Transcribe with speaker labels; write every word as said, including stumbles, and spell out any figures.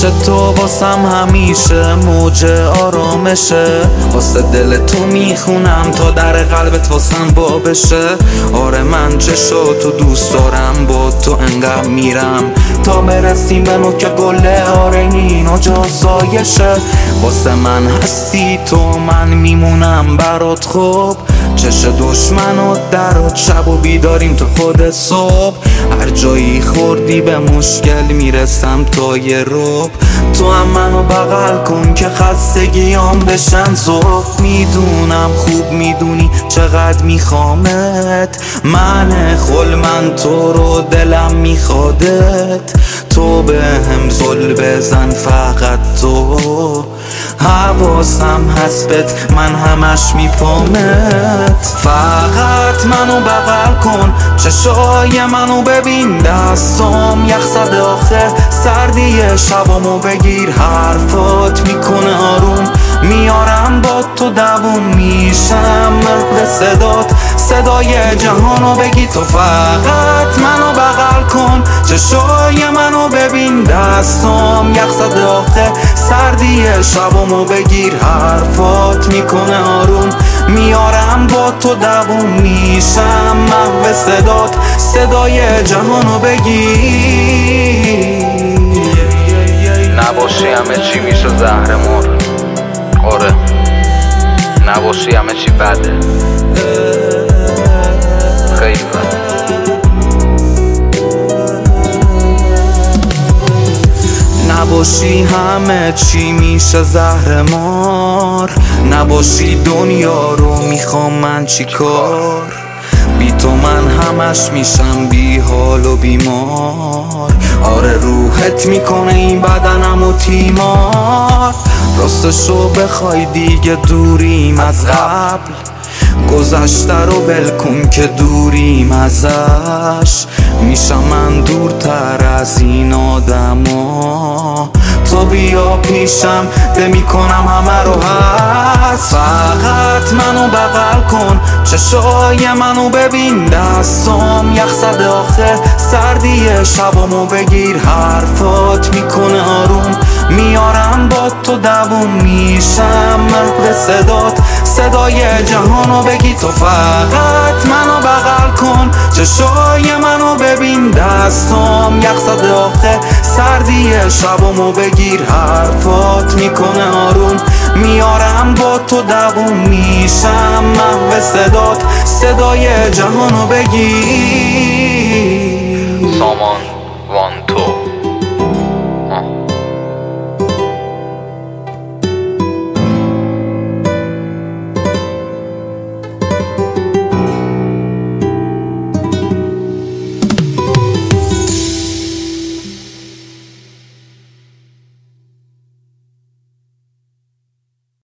Speaker 1: عشق تو واسم همیشه موج آرامشه، واسه دل تو میخونم تا در قلبت واسم وا بشه. آره من چشا تو دوست دارم، با تو انقدر میرم تا برسیم به نوک گله. آره اینو جازایشه، واسه من هستی تو، من میمونم برات. خوب چش دشمن و درات، شب و بیداریم تا خود صبح. هر جایی خوردی به مشکل میرسم تا یه رب. تو هم منو بغل کن که خستگیام بشن ذوب. میدونم خوب میدونی چقدر میخوامت، من خل من تو رو دلم میخوادت. تو به هم زل بزن فقط تو، حواسم هست من همش میپامت. فقط منو بغل کن، چشای منو ببین، دستام یخ زده آخه سردی شبامو بگیر. حرفات میکنه آروم، میارم با تو دووم میشم به صدات، صدای جهانو بگی. تو فقط منو بغل کن، چشای منو ببین، دستام یخ زده آخه سردی شبامو بگیر. حرفات میکنه آروم، میارم با تو دووم میشم محو صدات، صدای جهانو بگیر.
Speaker 2: نباشی همه چی میشه زهرمار. آره نباشی همه چی بده، خیلی بده.
Speaker 1: نباشی همه چی میشه زهرمار، نباشی دنیا رو میخوام من چی کار. بی تو من همش میشم بی حال و بیمار. آره روحت میکنه این بدنم و تیمار. راستشو بخوای دیگه دوریم از قبل، گذشته رو ول کن که دوریم ازش. میشم من دورتر از این آدما، تو بیا پیشم ده میکنم همه رو هست. فقط منو بغل کن، چشای منو ببین، دستام یخ زده آخه سردی شبامو بگیر. حرفات میکنه آروم، میارم با تو دووم میشم به صدات، صدای جهانو بگی. تو فقط منو بغل کن، چشای منو ببین، دستام یخ زده آخه سردی شبامو بگیر. حرفات میکنه آروم، میارم با تو دووم میشم محو صدات، صدای جهانو بگیر.
Speaker 2: سامان وان تو